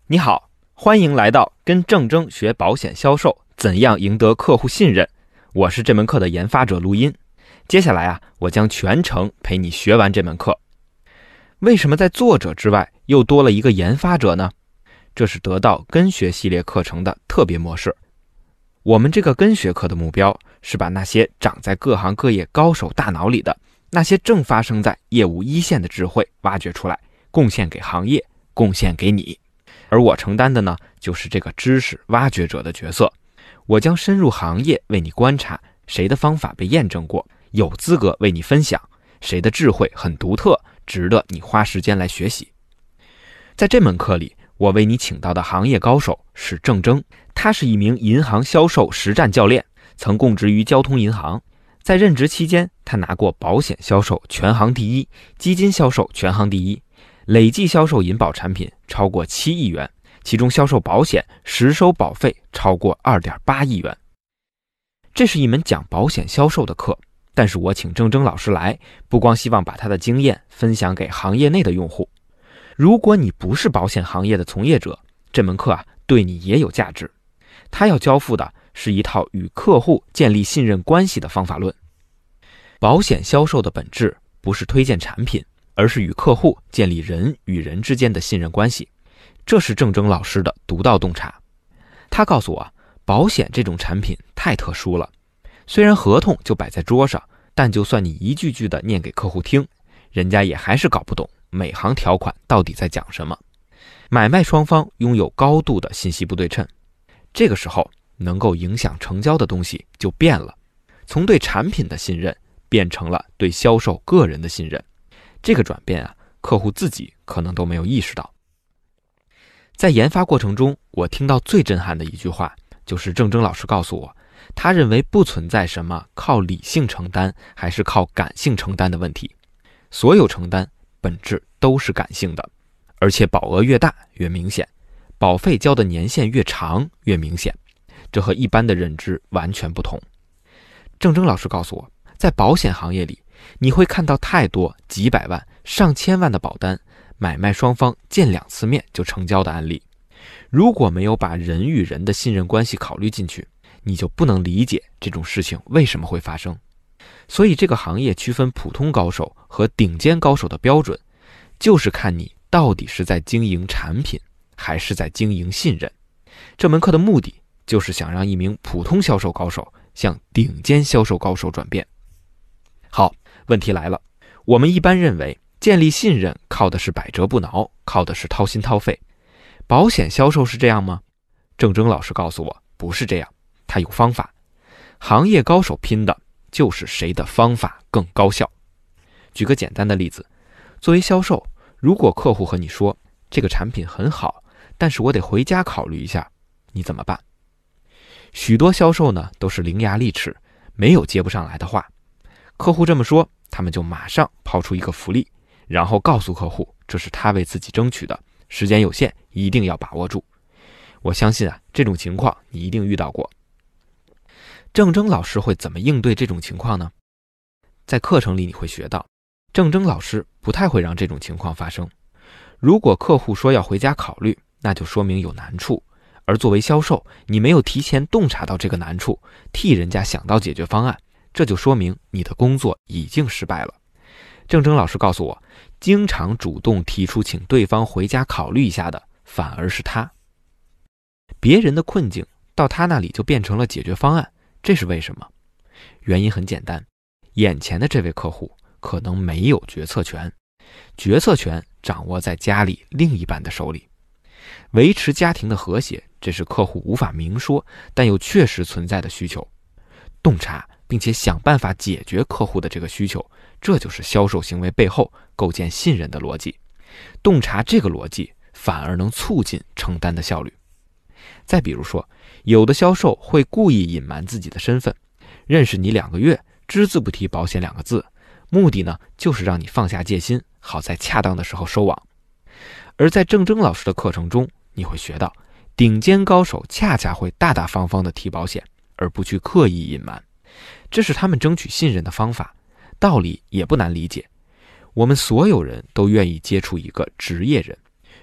你好，欢迎来到跟郑征学保险销售，怎样赢得客户信任。我是这门课的研发者录音。接下来我将全程陪你学完这门课。为什么在作者之外又多了一个研发者呢？这是得到跟学系列课程的特别模式。我们这个跟学课的目标是把那些长在各行各业高手大脑里的，那些正发生在业务一线的智慧挖掘出来，贡献给行业，贡献给你。而我承担的呢，就是这个知识挖掘者的角色。我将深入行业为你观察，谁的方法被验证过，有资格为你分享，谁的智慧很独特，值得你花时间来学习。在这门课里，我为你请到的行业高手是郑征，他是一名银行销售实战教练，曾供职于交通银行。在任职期间，他拿过保险销售全行第一，基金销售全行第一，累计销售银保产品超过7亿元，其中销售保险实收保费超过 2.8 亿元。这是一门讲保险销售的课，但是我请郑征老师来，不光希望把他的经验分享给行业内的用户。如果你不是保险行业的从业者，这门课对你也有价值。他要交付的是一套与客户建立信任关系的方法论。保险销售的本质不是推荐产品，而是与客户建立人与人之间的信任关系。这是郑征老师的独到洞察。他告诉我，保险这种产品太特殊了，虽然合同就摆在桌上，但就算你一句句的念给客户听，人家也还是搞不懂每行条款到底在讲什么。买卖双方拥有高度的信息不对称，这个时候能够影响成交的东西就变了，从对产品的信任变成了对销售个人的信任。这个转变客户自己可能都没有意识到。在研发过程中，我听到最震撼的一句话，就是郑征老师告诉我，他认为不存在什么靠理性承担还是靠感性承担的问题，所有承担本质都是感性的，而且保额越大越明显，保费交的年限越长越明显，这和一般的认知完全不同。郑征老师告诉我，在保险行业里，你会看到太多几百万、上千万的保单，买卖双方见2次面就成交的案例。如果没有把人与人的信任关系考虑进去，你就不能理解这种事情为什么会发生。所以这个行业区分普通高手和顶尖高手的标准，就是看你到底是在经营产品，还是在经营信任。这门课的目的就是想让一名普通销售高手向顶尖销售高手转变。好，问题来了，我们一般认为建立信任靠的是百折不挠，靠的是掏心掏肺。保险销售是这样吗？郑征老师告诉我，不是这样，他有方法。行业高手拼的就是谁的方法更高效。举个简单的例子，作为销售，如果客户和你说这个产品很好，但是我得回家考虑一下，你怎么办？许多销售呢都是伶牙俐齿，没有接不上来的话。客户这么说，他们就马上抛出一个福利，然后告诉客户这是他为自己争取的，时间有限，一定要把握住。我相信这种情况你一定遇到过。郑征老师会怎么应对这种情况呢？在课程里你会学到，郑征老师不太会让这种情况发生。如果客户说要回家考虑，那就说明有难处，而作为销售，你没有提前洞察到这个难处，替人家想到解决方案，这就说明你的工作已经失败了。郑征老师告诉我，经常主动提出请对方回家考虑一下的，反而是他。别人的困境到他那里就变成了解决方案，这是为什么？原因很简单，眼前的这位客户可能没有决策权，决策权掌握在家里另一半的手里。维持家庭的和谐，这是客户无法明说，但又确实存在的需求。洞察并且想办法解决客户的这个需求，这就是销售行为背后构建信任的逻辑。洞察这个逻辑，反而能促进承担的效率。再比如说，有的销售会故意隐瞒自己的身份，认识你2个月，只字不提保险2个字，目的呢，就是让你放下戒心，好在恰当的时候收网。而在郑征老师的课程中，你会学到，顶尖高手恰恰会大大方方地提保险，而不去刻意隐瞒，这是他们争取信任的方法。道理也不难理解，我们所有人都愿意接触一个职业人，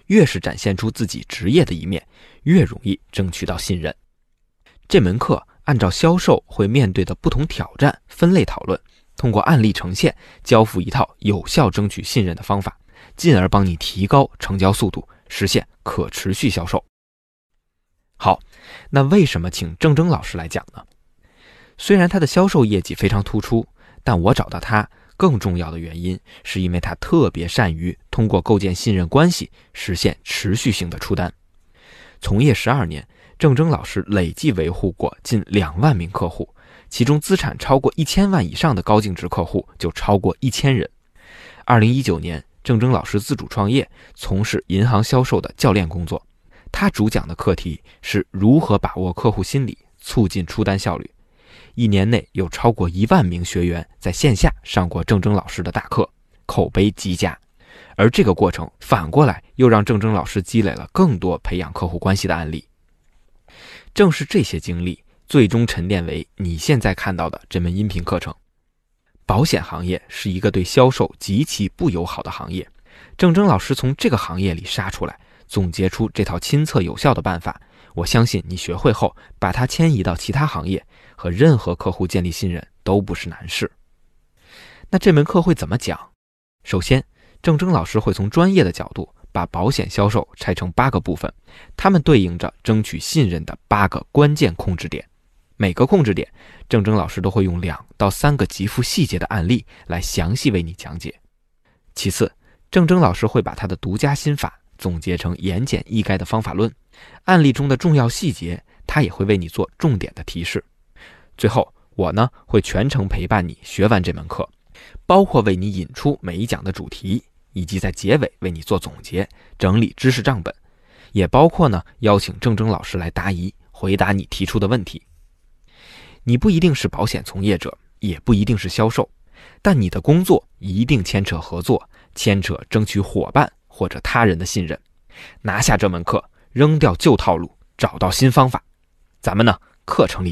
越是展现出自己职业的一面，越容易争取到信任。这门课按照销售会面对的不同挑战分类讨论，通过案例呈现，交付一套有效争取信任的方法，进而帮你提高成交速度，实现可持续销售。好，那为什么请郑铮老师来讲呢？虽然他的销售业绩非常突出，但我找到他更重要的原因是因为他特别善于通过构建信任关系实现持续性的出单。从业12年，郑铮老师累计维护过近2万名客户，其中资产超过1000万以上的高净值客户就超过1000人。2019年，郑铮老师自主创业，从事银行销售的教练工作。他主讲的课题是如何把握客户心理，促进出单效率。1年内有超过1万名学员在线下上过郑铮老师的大课，口碑极佳。而这个过程反过来又让郑铮老师积累了更多培养客户关系的案例。正是这些经历最终沉淀为你现在看到的这门音频课程。保险行业是一个对销售极其不友好的行业，郑铮老师从这个行业里杀出来，总结出这套亲测有效的办法，我相信你学会后把它迁移到其他行业，和任何客户建立信任都不是难事。那这门课会怎么讲？首先，郑铮老师会从专业的角度把保险销售拆成8个部分，它们对应着争取信任的8个关键控制点。每个控制点，郑铮老师都会用2到3个极富细节的案例来详细为你讲解。其次，郑铮老师会把他的独家心法总结成言简意赅的方法论，案例中的重要细节他也会为你做重点的提示。最后，我呢会全程陪伴你学完这门课，包括为你引出每一讲的主题，以及在结尾为你做总结，整理知识账本，也包括呢邀请郑铮老师来答疑，回答你提出的问题。你不一定是保险从业者，也不一定是销售，但你的工作一定牵扯合作，牵扯争取伙伴或者他人的信任。拿下这门课，扔掉旧套路，找到新方法。咱们呢课程里